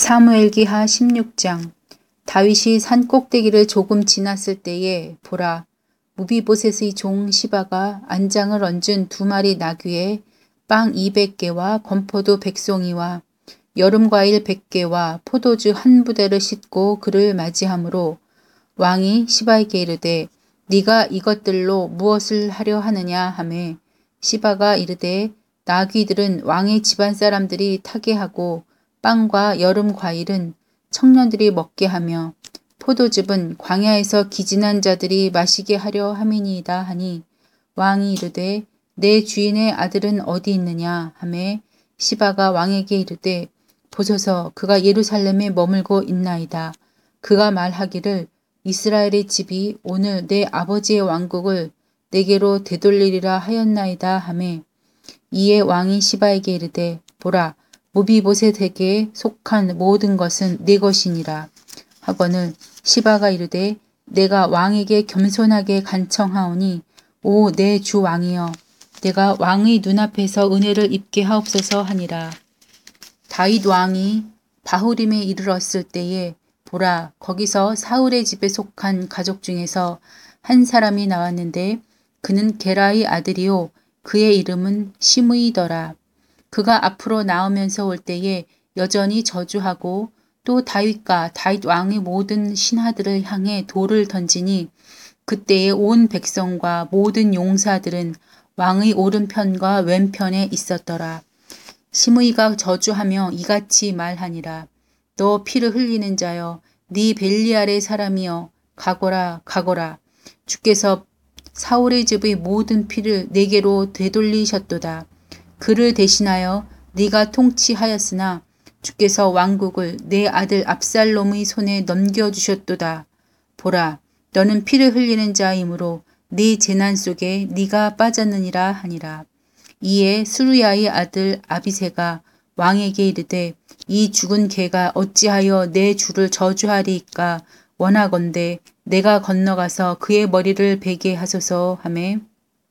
사무엘기하 16장. 다윗이 산 꼭대기를 조금 지났을 때에 보라, 무비보셋의 종 시바가 안장을 얹은 2마리 나귀에 빵 200개와 건포도 100송이와 여름과일 100개와 포도주 1부대를 싣고 그를 맞이하므로 왕이 시바에게 이르되 네가 이것들로 무엇을 하려 하느냐 하매 시바가 이르되 나귀들은 왕의 집안 사람들이 타게 하고 빵과 여름 과일은 청년들이 먹게 하며 포도즙은 광야에서 기진한 자들이 마시게 하려 함이니이다 하니 왕이 이르되 내 주인의 아들은 어디 있느냐 하매 시바가 왕에게 이르되 보소서 그가 예루살렘에 머물고 있나이다. 그가 말하기를 이스라엘의 집이 오늘 내 아버지의 왕국을 내게로 되돌리리라 하였나이다 하매 이에 왕이 시바에게 이르되 보라 무비보셋에게 속한 모든 것은 네 것이니라 하거늘 시바가 이르되 내가 왕에게 겸손하게 간청하오니 오 내 주 왕이여 내가 왕의 눈앞에서 은혜를 입게 하옵소서 하니라. 다윗 왕이 바후림에 이르렀을 때에 보라 거기서 사울의 집에 속한 가족 중에서 한 사람이 나왔는데 그는 게라의 아들이요 그의 이름은 시므이더라. 그가 앞으로 나오면서 올 때에 여전히 저주하고 또 다윗과 다윗 왕의 모든 신하들을 향해 돌을 던지니 그때에 온 백성과 모든 용사들은 왕의 오른편과 왼편에 있었더라. 시므이가 저주하며 이같이 말하니라. 너 피를 흘리는 자여 네 벨리알의 사람이여 가거라 가거라. 주께서 사울의 집의 모든 피를 내게로 되돌리셨도다. 그를 대신하여 네가 통치하였으나 주께서 왕국을 내 아들 압살롬의 손에 넘겨주셨도다. 보라 너는 피를 흘리는 자이므로 네 재난 속에 네가 빠졌느니라 하니라. 이에 스루야의 아들 아비새가 왕에게 이르되 이 죽은 개가 어찌하여 내 주를 저주하리이까 원하건대 내가 건너가서 그의 머리를 베게 하소서 하매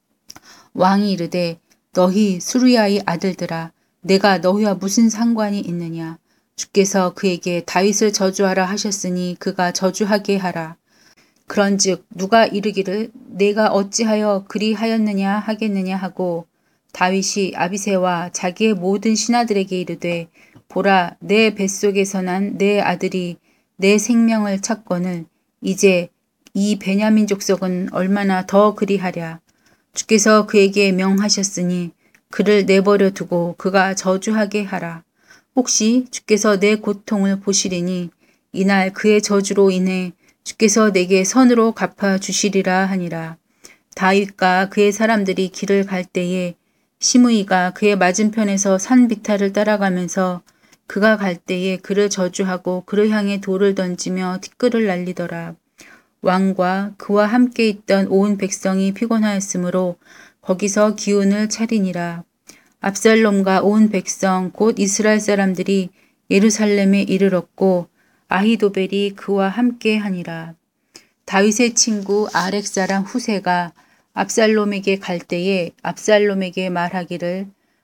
왕이 이르되 너희 스루야의 아들들아 내가 너희와 무슨 상관이 있느냐. 주께서 그에게 다윗을 저주하라 하셨으니 그가 저주하게 하라. 그런즉 누가 이르기를 내가 어찌하여 그리하였느냐 하겠느냐 하고 다윗이 아비새와 자기의 모든 신하들에게 이르되 보라 내 뱃속에서 난 내 아들이 내 생명을 찾거늘 이제 이 베냐민 족속은 얼마나 더 그리하랴. 주께서 그에게 명하셨으니 그를 내버려 두고 그가 저주하게 하라. 혹시 주께서 내 고통을 보시리니 이날 그의 저주로 인해 주께서 내게 선으로 갚아주시리라 하니라. 다윗과 그의 사람들이 길을 갈 때에 시므이가 그의 맞은편에서 산 비탈을 따라가면서 그가 갈 때에 그를 저주하고 그를 향해 돌을 던지며 티끌을 날리더라. 왕과 그와 함께 있던 온 백성이 피곤하였으므로 거기서 기운을 차리니라. 압살롬과 온 백성 곧 이스라엘 사람들이 예루살렘에 이르렀고 아히도벨이 그와 함께 하니라. 다윗의 친구 아렉 사람 후세가 압살롬에게 갈 때에 압살롬에게 말하기를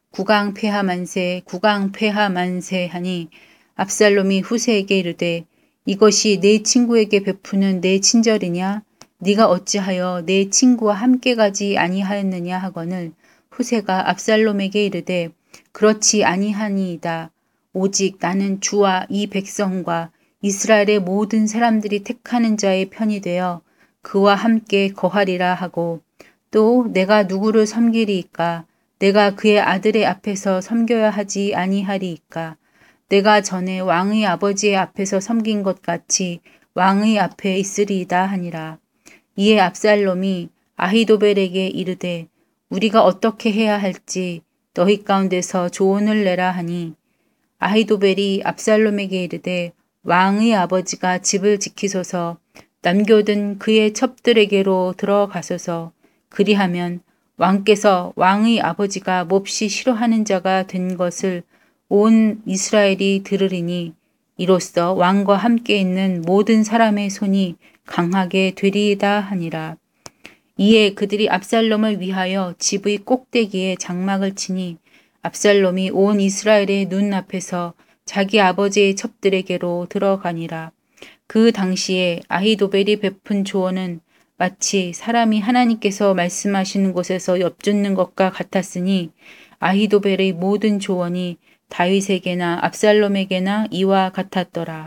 국왕폐하만세 국왕폐하만세 하니 압살롬이 후세에게 이르되 이것이 내 친구에게 베푸는 내 친절이냐? 네가 어찌하여 내 친구와 함께 가지 아니하였느냐 하거늘 후세가 압살롬에게 이르되 그렇지 아니하니이다. 오직 나는 주와 이 백성과 이스라엘의 모든 사람들이 택하는 자의 편이 되어 그와 함께 거하리라 하고 또 내가 누구를 섬기리이까? 내가 그의 아들의 앞에서 섬겨야 하지 아니하리이까? 내가 전에 왕의 아버지의 앞에서 섬긴 것 같이 왕의 앞에 있으리이다 하니라. 이에 압살롬이 아히도벨에게 이르되 우리가 어떻게 해야 할지 너희 가운데서 조언을 내라 하니 아히도벨이 압살롬에게 이르되 왕의 아버지가 집을 지키소서 남겨둔 그의 첩들에게로 들어가소서 그리하면 왕께서 왕의 아버지가 몹시 싫어하는 자가 된 것을 온 이스라엘이 들으리니 이로써 왕과 함께 있는 모든 사람의 손이 강하게 되리이다 하니라. 이에 그들이 압살롬을 위하여 집의 꼭대기에 장막을 치니 압살롬이 온 이스라엘의 눈앞에서 자기 아버지의 첩들에게로 들어가니라. 그 당시에 아히도벨이 베푼 조언은 마치 사람이 하나님께서 말씀하시는 곳에서 엿듣는 것과 같았으니 아히도벨의 모든 조언이 다윗에게나 압살롬에게나 이와 같았더라.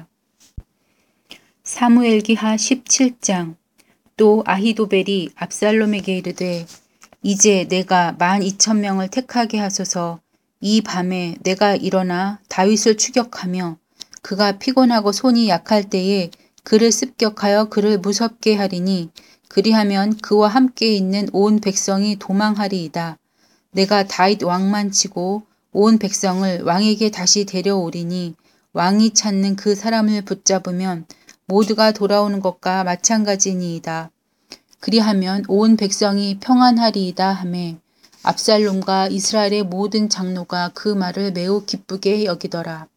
사무엘기하 17장. 또 아히도벨이 압살롬에게 이르되 이제 내가 12,000명을 택하게 하소서. 이 밤에 내가 일어나 다윗을 추격하며 그가 피곤하고 손이 약할 때에 그를 습격하여 그를 무섭게 하리니 그리하면 그와 함께 있는 온 백성이 도망하리이다. 내가 다윗 왕만 치고 온 백성을 왕에게 다시 데려오리니 왕이 찾는 그 사람을 붙잡으면 모두가 돌아오는 것과 마찬가지니이다. 그리하면 온 백성이 평안하리이다 하매 압살롬과 이스라엘의 모든 장로가 그 말을 매우 기쁘게 여기더라.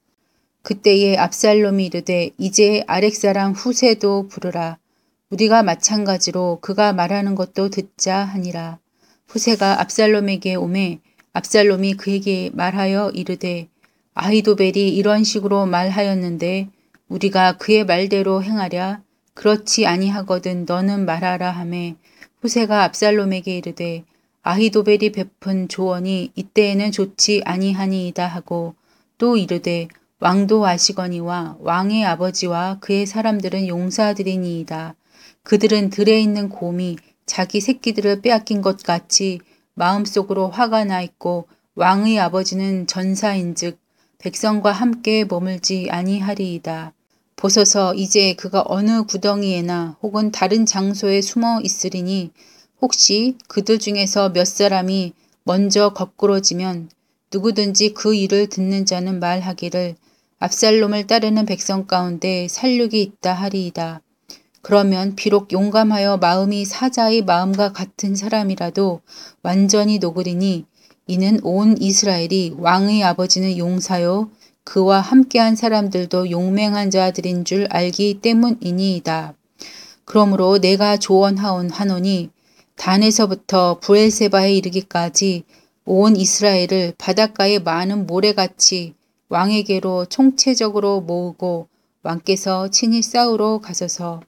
그때에 압살롬이 이르되 이제 아렉 사람 후세도 부르라. 우리가 마찬가지로 그가 말하는 것도 듣자 하니라. 후세가 압살롬에게 오매 압살롬이 그에게 말하여 이르되 아히도벨이 이런 식으로 말하였는데 우리가 그의 말대로 행하랴. 그렇지 아니하거든 너는 말하라 하매 후세가 압살롬에게 이르되 아히도벨이 베푼 조언이 이때에는 좋지 아니하니이다 하고 또 이르되 왕도 아시거니와 왕의 아버지와 그의 사람들은 용사들이니이다. 그들은 들에 있는 곰이 자기 새끼들을 빼앗긴 것 같이 마음속으로 화가 나 있고 왕의 아버지는 전사인즉 백성과 함께 머물지 아니하리이다. 보소서 이제 그가 어느 구덩이에나 혹은 다른 장소에 숨어 있으리니 혹시 그들 중에서 몇 사람이 먼저 거꾸러지면 누구든지 그 일을 듣는 자는 말하기를 압살롬을 따르는 백성 가운데 살육이 있다 하리이다. 그러면 비록 용감하여 마음이 사자의 마음과 같은 사람이라도 완전히 녹으리니 이는 온 이스라엘이 왕의 아버지는 용사요 그와 함께한 사람들도 용맹한 자들인 줄 알기 때문이니이다. 그러므로 내가 조언하오니 단에서부터 브엘세바에 이르기까지 온 이스라엘을 바닷가의 많은 모래같이 왕에게로 총체적으로 모으고 왕께서 친히 싸우러 가소서.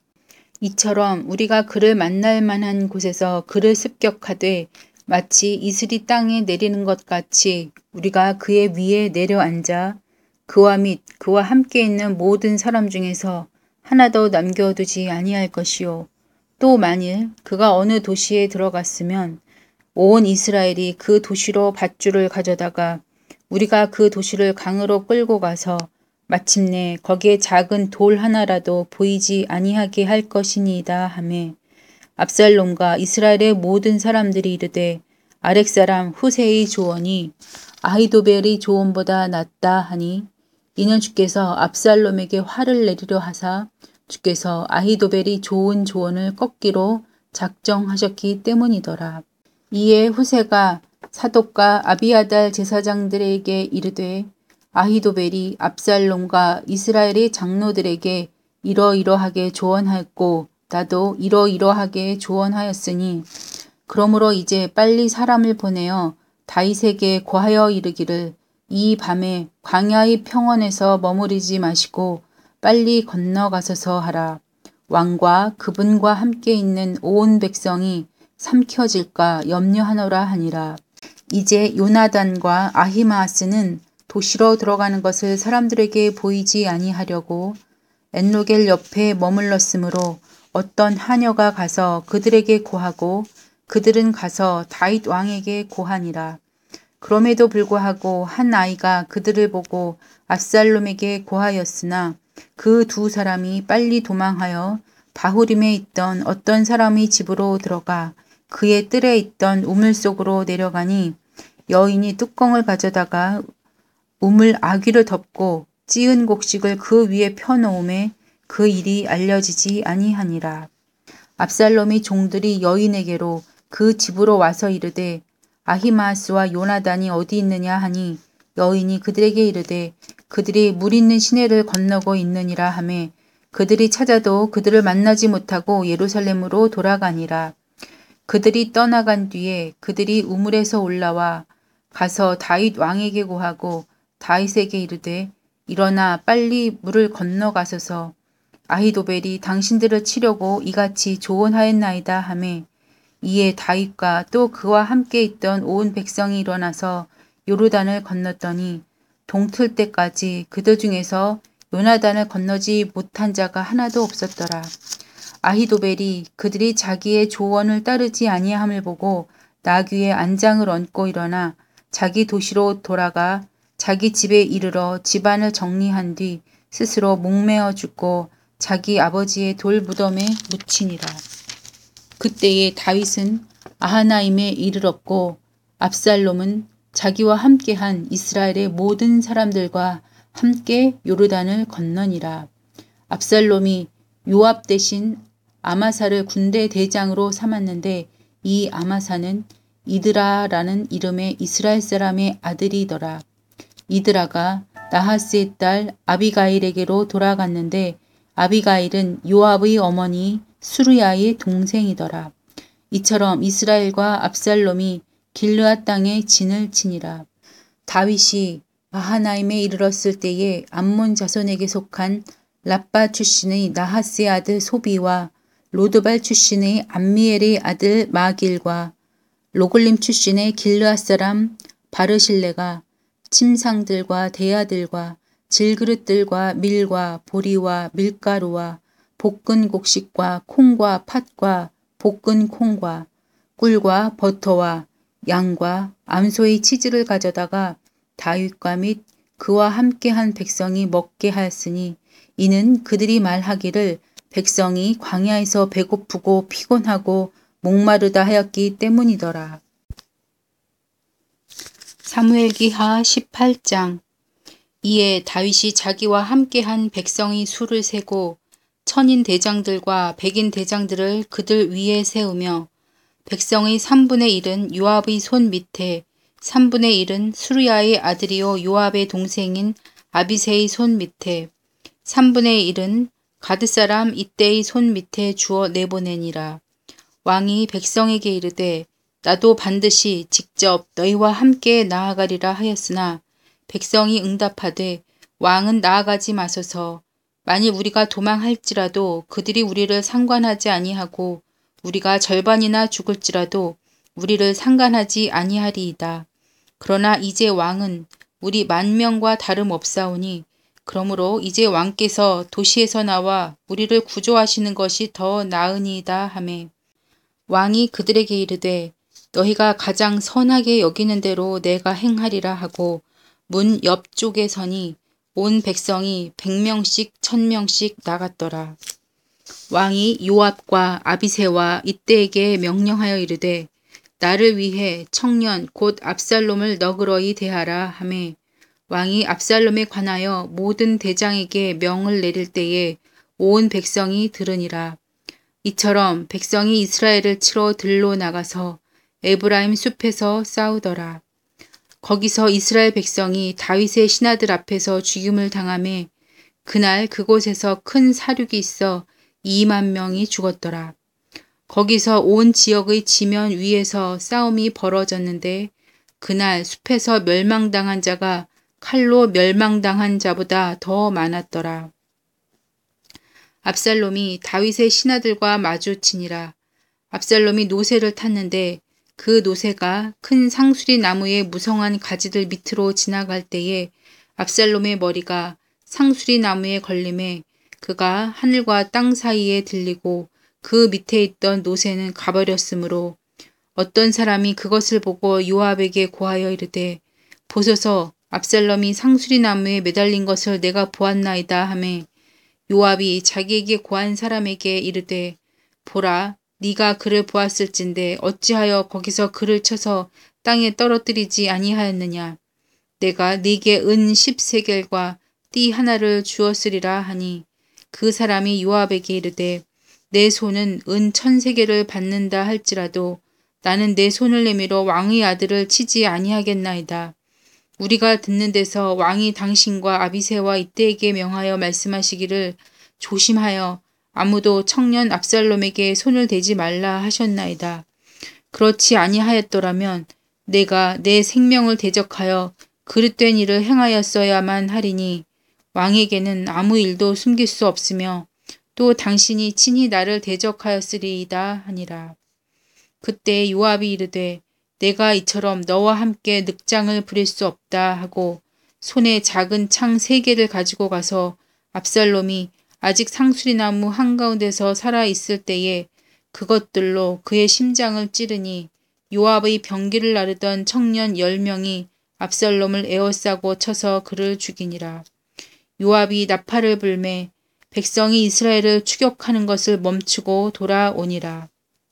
이처럼 우리가 그를 만날 만한 곳에서 그를 습격하되 마치 이슬이 땅에 내리는 것 같이 우리가 그의 위에 내려앉아 그와 및 그와 함께 있는 모든 사람 중에서 하나도 남겨두지 아니할 것이요. 또 만일 그가 어느 도시에 들어갔으면 온 이스라엘이 그 도시로 밧줄을 가져다가 우리가 그 도시를 강으로 끌고 가서 마침내 거기에 작은 돌 하나라도 보이지 아니하게 할 것이니이다 하매 압살롬과 이스라엘의 모든 사람들이 이르되 아렉 사람 후세의 조언이 아히도벨의 조언보다 낫다 하니 이는 주께서 압살롬에게 화를 내리려 하사 주께서 아히도벨이 좋은 조언을 꺾기로 작정하셨기 때문이더라. 이에 후세가 사독과 아비아달 제사장들에게 이르되 아히도벨이 압살롬과 이스라엘의 장로들에게 이러이러하게 조언하였고 나도 이러이러하게 조언하였으니 그러므로 이제 빨리 사람을 보내어 다윗에게 고하여 이르기를 이 밤에 광야의 평원에서 머무르지 마시고 빨리 건너가소서 하라. 왕과 그분과 함께 있는 온 백성이 삼켜질까 염려하노라 하니라. 이제 요나단과 아히마아스는 도시로 들어가는 것을 사람들에게 보이지 아니하려고 엔로겔 옆에 머물렀으므로 어떤 하녀가 가서 그들에게 고하고 그들은 가서 다윗 왕에게 고하니라. 그럼에도 불구하고 한 아이가 그들을 보고 압살롬에게 고하였으나 그 두 사람이 빨리 도망하여 바후림에 있던 어떤 사람의 집으로 들어가 그의 뜰에 있던 우물 속으로 내려가니 여인이 뚜껑을 가져다가 우물 아귀를 덮고 찌은 곡식을 그 위에 펴놓음에 그 일이 알려지지 아니하니라. 압살롬의 종들이 여인에게로 그 집으로 와서 이르되 아히마아스와 요나단이 어디 있느냐 하니 여인이 그들에게 이르되 그들이 물 있는 시내를 건너고 있느니라 하매 그들이 찾아도 그들을 만나지 못하고 예루살렘으로 돌아가니라. 그들이 떠나간 뒤에 그들이 우물에서 올라와 가서 다윗 왕에게 고하고 다윗에게 이르되 일어나 빨리 물을 건너가소서. 아히도벨이 당신들을 치려고 이같이 조언하였나이다 하매 이에 다윗과 또 그와 함께 있던 온 백성이 일어나서 요르단을 건넜더니 동틀 때까지 그들 중에서 요나단을 건너지 못한 자가 하나도 없었더라. 아히도벨이 그들이 자기의 조언을 따르지 아니함을 보고 나귀에 안장을 얹고 일어나 자기 도시로 돌아가 자기 집에 이르러 집안을 정리한 뒤 스스로 목매어 죽고 자기 아버지의 돌 무덤에 묻히니라. 그때에 다윗은 아하나임에 이르렀고 압살롬은 자기와 함께한 이스라엘의 모든 사람들과 함께 요르단을 건너니라. 압살롬이 요압 대신 아마사를 군대 대장으로 삼았는데 이 아마사는 이드라라는 이름의 이스라엘 사람의 아들이더라. 이드라가 나하스의 딸 아비가일에게로 돌아갔는데 아비가일은 요압의 어머니 수르야의 동생이더라. 이처럼 이스라엘과 압살롬이 길르앗 땅에 진을 치니라. 다윗이 마하나임에 이르렀을 때에 암몬 자손에게 속한 랍바 출신의 나하스의 아들 소비와 로드발 출신의 암미엘의 아들 마길과 로글림 출신의 길르앗 사람 바르실레가 침상들과 대야들과 질그릇들과 밀과 보리와 밀가루와 볶은 곡식과 콩과 팥과 볶은 콩과 꿀과 버터와 양과 암소의 치즈를 가져다가 다윗과 및 그와 함께한 백성이 먹게 하였으니 이는 그들이 말하기를 백성이 광야에서 배고프고 피곤하고 목마르다 하였기 때문이더라. 사무엘기하 18장. 이에 다윗이 자기와 함께한 백성의 수를 세고 천인 대장들과 백인 대장들을 그들 위에 세우며 백성의 3분의 1은 요압의 손 밑에 3분의 1은 수르야의 아들이요 요압의 동생인 아비새의 손 밑에 3분의 1은 가드사람 이때의 손 밑에 주어 내보내니라. 왕이 백성에게 이르되 나도 반드시 직접 너희와 함께 나아가리라 하였으나 백성이 응답하되 왕은 나아가지 마소서. 만일 우리가 도망할지라도 그들이 우리를 상관하지 아니하고 우리가 절반이나 죽을지라도 우리를 상관하지 아니하리이다. 그러나 이제 왕은 우리 10,000명과 다름없사오니 그러므로 이제 왕께서 도시에서 나와 우리를 구조하시는 것이 더 나으니이다 하매 왕이 그들에게 이르되 너희가 가장 선하게 여기는 대로 내가 행하리라 하고 문 옆쪽에 서니 온 백성이 100명씩 1000명씩 나갔더라. 왕이 요압과 아비새와 이때에게 명령하여 이르되 나를 위해 청년 곧 압살롬을 너그러이 대하라 하매 왕이 압살롬에 관하여 모든 대장에게 명을 내릴 때에 온 백성이 들으니라. 이처럼 백성이 이스라엘을 치러 들로 나가서 에브라임 숲에서 싸우더라. 거기서 이스라엘 백성이 다윗의 신하들 앞에서 죽임을 당하매 그날 그곳에서 큰 사륙이 있어 20,000명이 죽었더라. 거기서 온 지역의 지면 위에서 싸움이 벌어졌는데 그날 숲에서 멸망당한 자가 칼로 멸망당한 자보다 더 많았더라. 압살롬이 다윗의 신하들과 마주치니라. 압살롬이 노새를 탔는데 그 노새가 큰 상수리 나무의 무성한 가지들 밑으로 지나갈 때에 압살롬의 머리가 상수리 나무에 걸림에 그가 하늘과 땅 사이에 들리고 그 밑에 있던 노새는 가버렸으므로 어떤 사람이 그것을 보고 요압에게 고하여 이르되 보소서 압살롬이 상수리 나무에 매달린 것을 내가 보았나이다 하매 요압이 자기에게 고한 사람에게 이르되 보라 네가 그를 보았을진데 어찌하여 거기서 그를 쳐서 땅에 떨어뜨리지 아니하였느냐. 내가 네게 은 10세겔과 띠 하나를 주었으리라 하니 그 사람이 요압에게 이르되 내 손은 은 1000세겔을 받는다 할지라도 나는 내 손을 내밀어 왕의 아들을 치지 아니하겠나이다. 우리가 듣는 데서 왕이 당신과 아비새와 이때에게 명하여 말씀하시기를 조심하여 아무도 청년 압살롬에게 손을 대지 말라 하셨나이다. 그렇지 아니하였더라면 내가 내 생명을 대적하여 그릇된 일을 행하였어야만 하리니 왕에게는 아무 일도 숨길 수 없으며 또 당신이 친히 나를 대적하였으리이다 하니라. 그때 요압이 이르되 내가 이처럼 너와 함께 늑장을 부릴 수 없다 하고 손에 작은 창 3개를 가지고 가서 압살롬이 아직 상수리나무 한가운데서 살아있을 때에 그것들로 그의 심장을 찌르니 요압의 병기를 나르던 청년 10명이 압살롬을 에워싸고 쳐서 그를 죽이니라. 요압이 나팔을 불매 백성이 이스라엘을 추격하는 것을 멈추고 돌아오니라.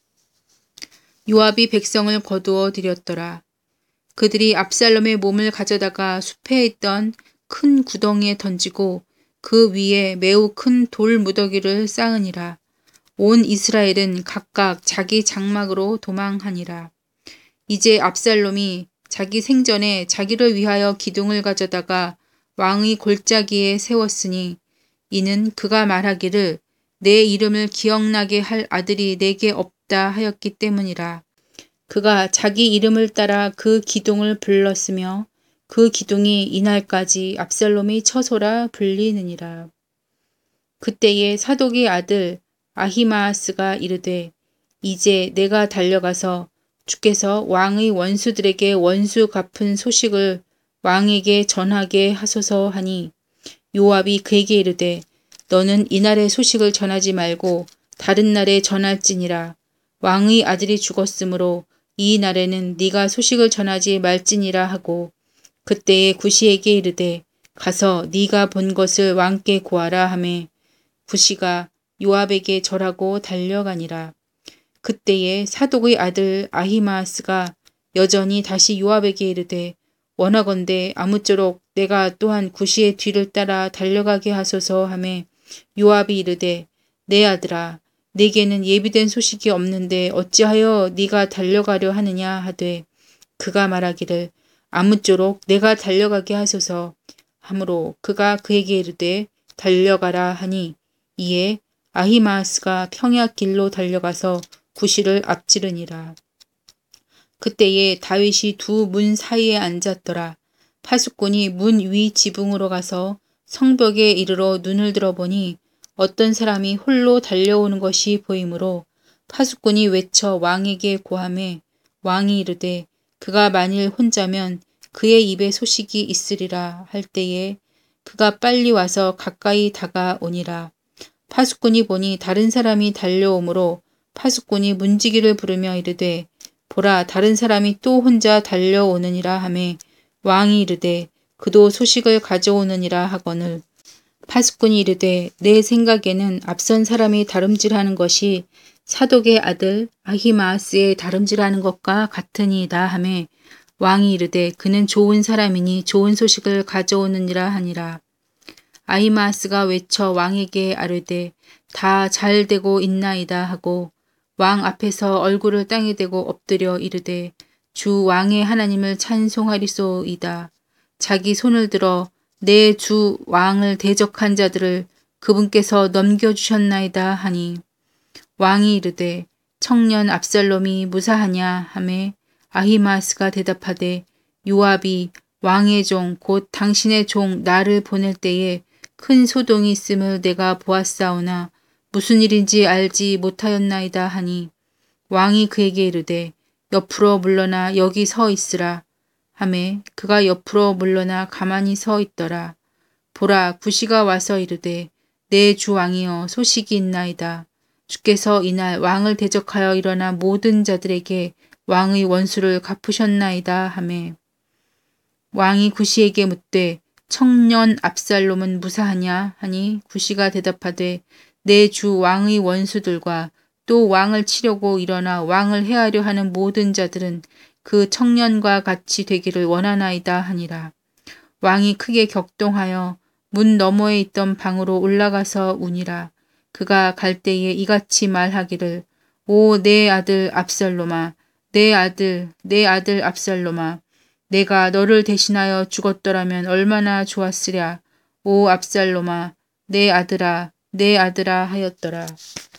요압이 백성을 거두어 들였더라. 그들이 압살롬의 몸을 가져다가 숲에 있던 큰 구덩이에 던지고 그 위에 매우 큰 돌 무더기를 쌓으니라. 온 이스라엘은 각각 자기 장막으로 도망하니라. 이제 압살롬이 자기 생전에 자기를 위하여 기둥을 가져다가 왕의 골짜기에 세웠으니 이는 그가 말하기를 내 이름을 기억나게 할 아들이 내게 없다 하였기 때문이라. 그가 자기 이름을 따라 그 기둥을 불렀으며 그 기둥이 이날까지 압살롬의 처소라 불리느니라. 그때에 사독의 아들 아히마아스가 이르되 이제 내가 달려가서 주께서 왕의 원수들에게 원수 갚은 소식을 왕에게 전하게 하소서 하니 요압이 그에게 이르되 너는 이날의 소식을 전하지 말고 다른 날에 전할지니라. 왕의 아들이 죽었으므로 이 날에는 네가 소식을 전하지 말지니라 하고 그때에 구시에게 이르되 가서 네가 본 것을 왕께 고하라 하매 구시가 요압에게 절하고 달려가니라. 그때에 사독의 아들 아히마아스가 여전히 다시 요압에게 이르되 원하건대 아무쪼록 내가 또한 구시의 뒤를 따라 달려가게 하소서 하매 요압이 이르되 내 아들아 내게는 예비된 소식이 없는데 어찌하여 네가 달려가려 하느냐 하되 그가 말하기를 아무쪼록 내가 달려가게 하소서 하므로 그가 그에게 이르되 달려가라 하니 이에 아히마아스가 평야길로 달려가서 구시를 앞지르니라. 그때에 다윗이 두 문 사이에 앉았더라. 파수꾼이 문 위 지붕으로 가서 성벽에 이르러 눈을 들어보니 어떤 사람이 홀로 달려오는 것이 보이므로 파수꾼이 외쳐 왕에게 고하매 왕이 이르되 그가 만일 혼자면 그의 입에 소식이 있으리라 할 때에 그가 빨리 와서 가까이 다가오니라. 파수꾼이 보니 다른 사람이 달려오므로 파수꾼이 문지기를 부르며 이르되 보라 다른 사람이 또 혼자 달려오느니라 하매 왕이 이르되 그도 소식을 가져오느니라 하거늘 파수꾼이 이르되 내 생각에는 앞선 사람이 다름질하는 것이 사독의 아들 아히마아스의 다름질하는 것과 같으니이다 하매 왕이 이르되 그는 좋은 사람이니 좋은 소식을 가져오느니라 하니라. 아히마아스가 외쳐 왕에게 아뢰되 다 잘 되고 있나이다 하고 왕 앞에서 얼굴을 땅에 대고 엎드려 이르되 주 왕의 하나님을 찬송하리소이다. 자기 손을 들어 내 주 왕을 대적한 자들을 그분께서 넘겨주셨나이다 하니 왕이 이르되 청년 압살롬이 무사하냐 하매 아히마아스가 대답하되 요압이 왕의 종 곧 당신의 종 나를 보낼 때에 큰 소동이 있음을 내가 보았사오나 무슨 일인지 알지 못하였나이다 하니 왕이 그에게 이르되 옆으로 물러나 여기 서 있으라 하매 그가 옆으로 물러나 가만히 서 있더라. 보라 구시가 와서 이르되 내 주 왕이여 소식이 있나이다. 주께서 이날 왕을 대적하여 일어난 모든 자들에게 왕의 원수를 갚으셨나이다 하매 왕이 구시에게 묻되 청년 압살롬은 무사하냐 하니 구시가 대답하되 내 주 왕의 원수들과 또 왕을 치려고 일어나 왕을 해하려 하는 모든 자들은 그 청년과 같이 되기를 원하나이다 하니라. 왕이 크게 격동하여 문 너머에 있던 방으로 올라가서 우니라. 그가 갈 때에 이같이 말하기를 오 내 아들 압살롬아 내 아들 압살롬아 내가 너를 대신하여 죽었더라면 얼마나 좋았으랴. 오 압살롬아 내 아들아 하였더라.